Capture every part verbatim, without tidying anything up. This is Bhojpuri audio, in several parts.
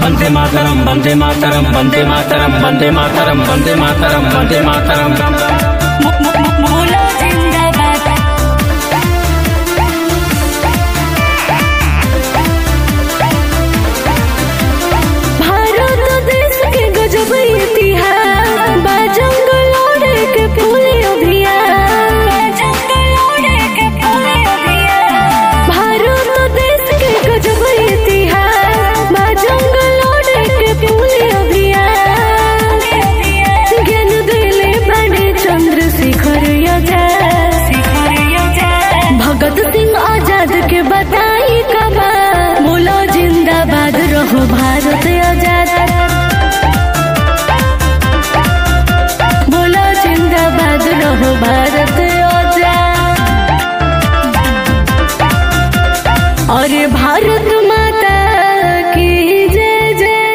वंदे मातरम वंदे मातरम वंदे मातरम वंदे मातरम वंदे मातरम वंदे मातरम बोलो जिंदाबाद। भारत देश के गजब इतिहास बा जंगल ओढ़े के फूले अभियान बा जंगल ओढ़े के फूले अभियान। भारत देश के गजब इतिहास बा जंगल ओढ़े के फूले अभियान। ज्ञान दिले बड़े चंद्रशेखर आजाद भगत सिंह आजाद के बताई कबा। बोलो जिंदाबाद रहो भारत आजाद। बोलो जिंदाबाद रहो भारत आजाद। और भारत माता की जय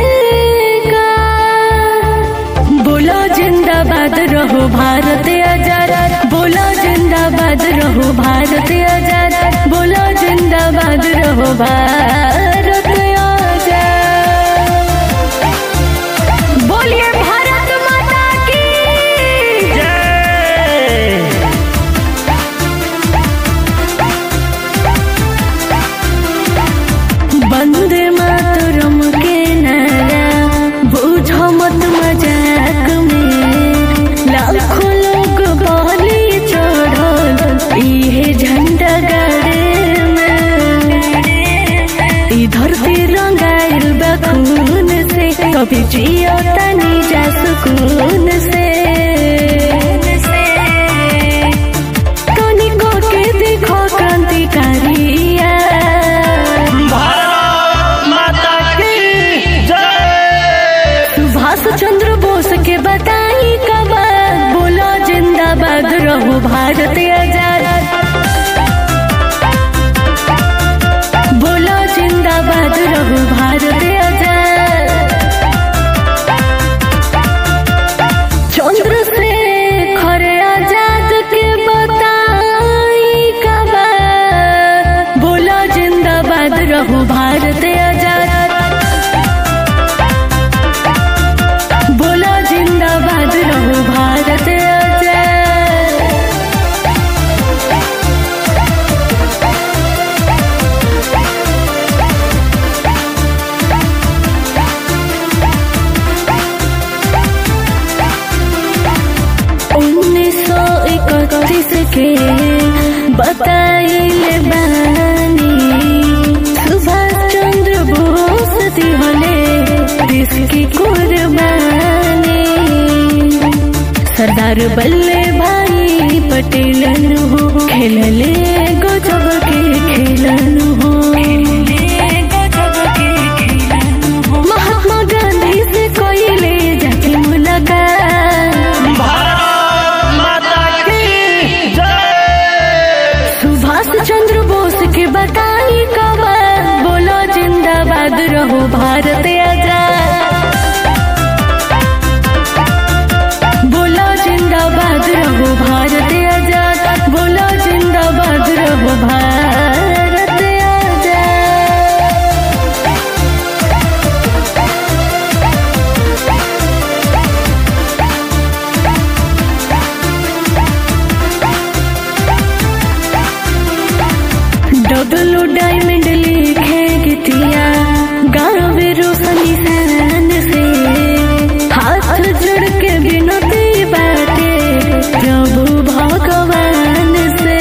जयकार। बोलो जिंदाबाद रहो भारत आजाद। बोलो जिंदाबाद रहो भारत आजाद। बोलो जिंदाबाद रहो भारत आजाद। बोलिए भारत माता की जय। वंदे मातरम के नारा बूझो मत मजाक में। लाखों लोग बलि चढ़ल इहे झंडा गाड़े में। ई धरती रंगाइल बा खून से कभी जियो तनी जा सुकून से। तनिको के देखो क्रांतिकारिया। भारत माता की जय। सुभाष चंद्र बोस के बताई कबा। बोलो जिंदाबाद रहो भारत आजाद। बोलो जिंदाबाद रहो भारत आजाद। चंद्रशेखर आजाद के बताई कबा। बोलो जिंदाबाद रहो भारत आजाद। बोलो जिंदाबाद रहो भारत आजाद। उन्नीस सौ इकतीस के बताइले बानी। सुभाष चंद्र बोस दिहले देश की कुर्बानी। सरदार वल्लभ भाई पटेल हो खेलले गजब के खेलन हो। महात्मा गांधी से कोइले जाके मुलाकात। भारत माता की जय। सुभाष चंद्र बोस के बताई कबा। बोलो जिंदाबाद रहो भारत आजाद। बोलो जिंदाबाद रहो भारत आजाद। बोलो जिंदाबाद रहो भारत आजाद। डब्लू डायमंड लिखे गीतिया गावे रोशनी सान से। हाथ जोड़ के विनती बाटे प्रभु भगवान से।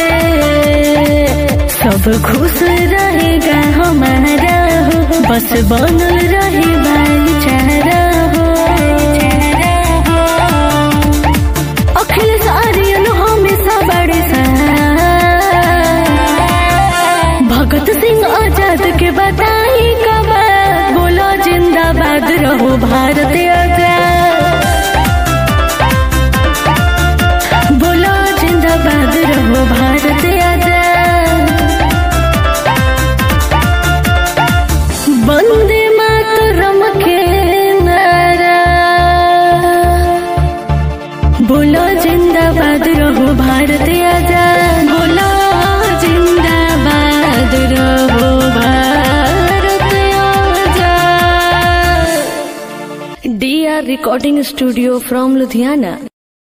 सब खुश रहेगा हमारा हो बस बनल रहे भाईचारा हो। अखिलेश आर्यन हमेशा बड़े भगत सिंह आजाद के बताई कबा। बोलो जिंदाबाद रहो भारत आजाद। बोलो जिंदाबाद रहो भारत आजाद। वंदे मातरम के नारा। बोलो जिंदाबाद रहो भारत आजाद। बोलो जिंदाबाद रहो भारत आजाद। Recording Studio from Ludhiana.